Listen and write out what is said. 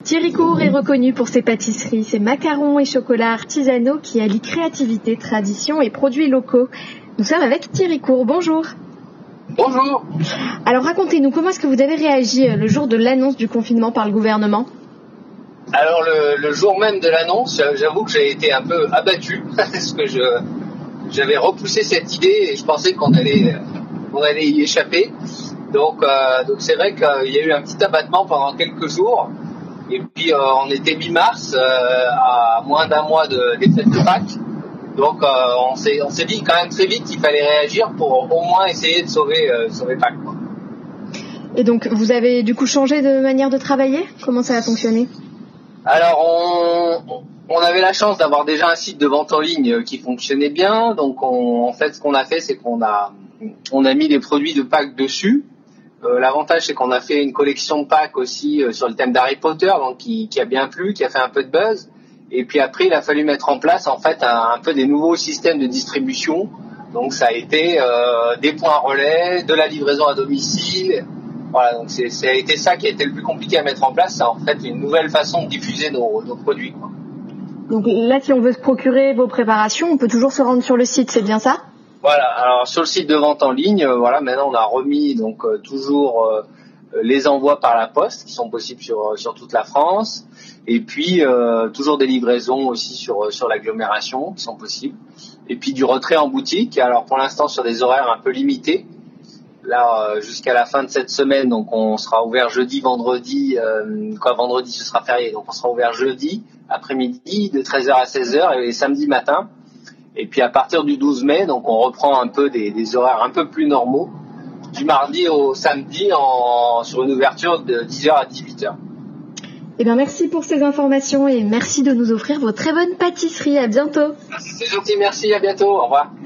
Thiricourt est reconnu pour ses pâtisseries, ses macarons et chocolats artisanaux qui allient créativité, tradition et produits locaux. Nous sommes avec Thiricourt. Bonjour. Bonjour. Alors racontez-nous, comment est-ce que vous avez réagi le jour de l'annonce du confinement par le gouvernement ? Alors le jour même de l'annonce, j'avoue que j'ai été un peu abattu parce que j'avais repoussé cette idée et je pensais qu'on allait y échapper. Donc c'est vrai qu'il y a eu un petit abattement pendant quelques jours. Et puis on était mi-mars, à moins d'un mois des fêtes de Pâques. Donc on s'est dit quand même très vite qu'il fallait réagir pour au moins essayer de sauver Pâques, quoi. Et donc vous avez du coup changé de manière de travailler ? Comment ça a fonctionné ? Alors on avait la chance d'avoir déjà un site de vente en ligne qui fonctionnait bien. Donc en fait ce qu'on a fait, c'est qu'on a mis des produits de Pâques dessus. L'avantage, c'est qu'on a fait une collection de Pâques aussi sur le thème d'Harry Potter, donc qui a bien plu, qui a fait un peu de buzz. Et puis après, il a fallu mettre en place en fait un peu des nouveaux systèmes de distribution. Donc ça a été des points relais, de la livraison à domicile. Voilà, donc ça a été ça qui a été le plus compliqué à mettre en place. C'est en fait une nouvelle façon de diffuser nos produits, quoi. Donc là, si on veut se procurer vos préparations, on peut toujours se rendre sur le site, c'est bien ça ? Voilà, alors sur le site de vente en ligne, maintenant on a remis donc toujours les envois par la poste qui sont possibles sur toute la France, et puis toujours des livraisons aussi sur l'agglomération qui sont possibles, et puis du retrait en boutique. Alors pour l'instant sur des horaires un peu limités. Là jusqu'à la fin de cette semaine, donc on sera ouvert jeudi, vendredi, vendredi ce sera férié, donc on sera ouvert jeudi après-midi de 13h à 16h et samedi matin. Et puis à partir du 12 mai, donc on reprend un peu des horaires un peu plus normaux, du mardi au samedi sur une ouverture de 10h à 18h. Eh bien merci pour ces informations et merci de nous offrir vos très bonnes pâtisseries. À bientôt. C'est gentil, merci, à bientôt, au revoir.